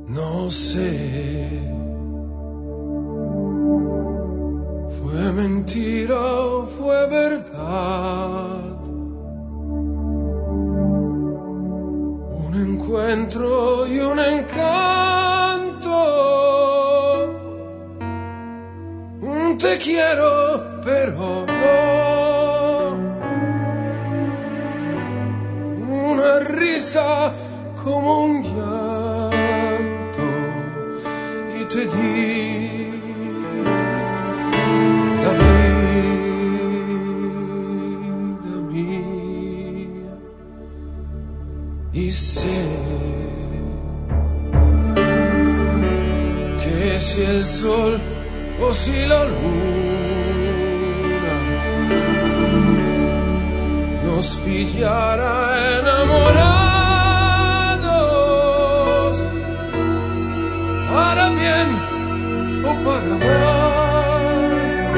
No sé, fue mentira o fue verdad, un encuentro y un encanto, un te quiero pero no, una risa como un llanto y te di la vida mía y sé que si el sol o si la luna nos pillara enamorados, para bien o para mal,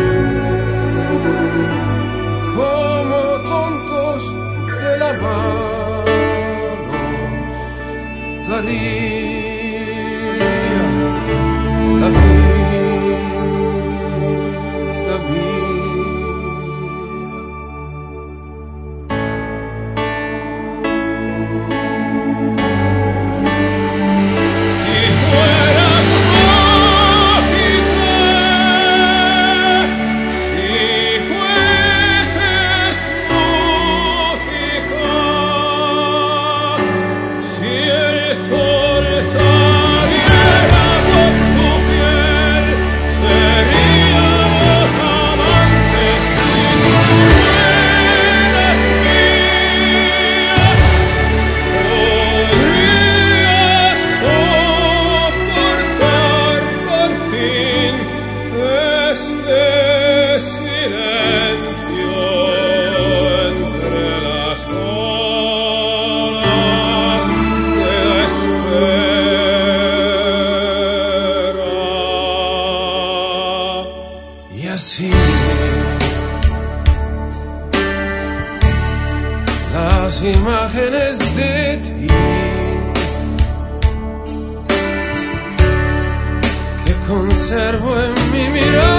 como tontos de la mano, daría la vida mía. Y así las imágenes de ti que conservo en mi mirada